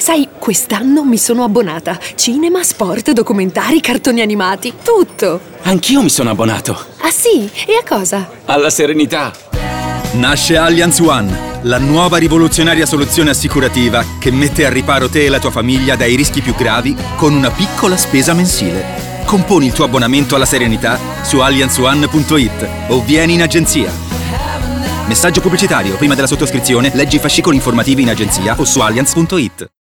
Sai, quest'anno mi sono abbonata. Cinema, sport, documentari, cartoni animati, tutto. Anch'io mi sono abbonato. Ah sì? E a cosa? Alla Serenità. Nasce Allianz One, la nuova rivoluzionaria soluzione assicurativa che mette al riparo te e la tua famiglia dai rischi più gravi con una piccola spesa mensile. Componi il tuo abbonamento alla Serenità su allianzone.it o vieni in agenzia. Messaggio pubblicitario. Prima della sottoscrizione leggi i fascicoli informativi in agenzia o su allianz.it.